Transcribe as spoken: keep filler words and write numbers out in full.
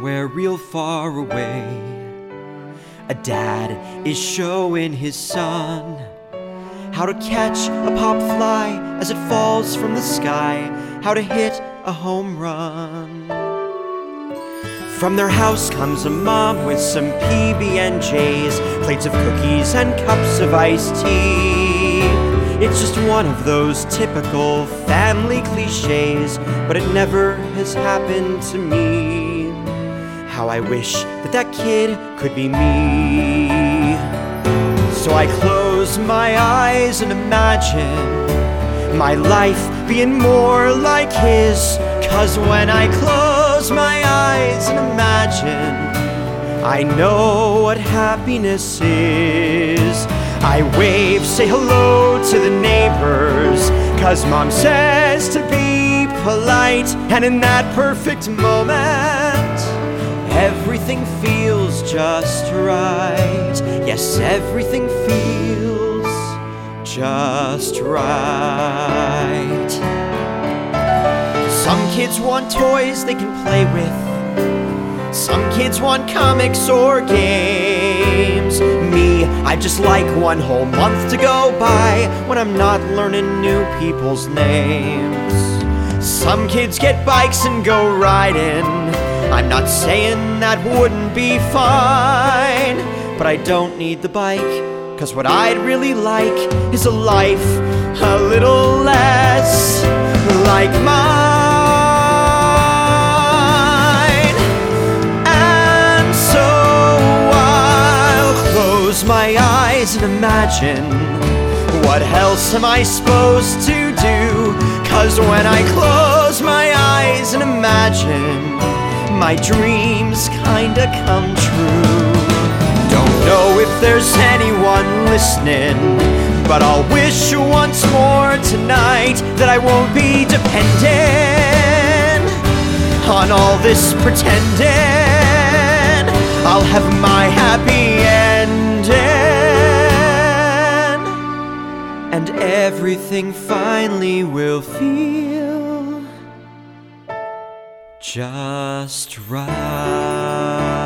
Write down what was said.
somewhere real far away, a dad is showing his son how to catch a pop fly as it falls from the sky, how to hit a home run. From their house comes a mom with some P B and J's, plates of cookies and cups of iced tea. It's just one of those typical family cliches, but it never has happened to me. How I wish that that kid could be me. So I close my eyes and imagine my life being more like his. 'Cause when I close my eyes and imagine, I know what happiness is. I wave, say hello to the neighbors, 'cause mom says to be polite. And in that perfect moment, everything feels just right. Yes, everything feels just right. Some kids want toys they can play with. Some kids want comics or games. Me, I just like one whole month to go by when I'm not learning new people's names. Some kids get bikes and go riding. I'm not saying that wouldn't be fine, but I don't need the bike, 'cause what I'd really like is a life a little less like mine. And so I'll close my eyes and imagine, what else am I supposed to do? 'Cause when I close my eyes and imagine, my dreams kinda come true. Don't know if there's anyone listening, but I'll wish once more tonight that I won't be depending on all this pretending. I'll have my happy ending, and everything finally will feel just right.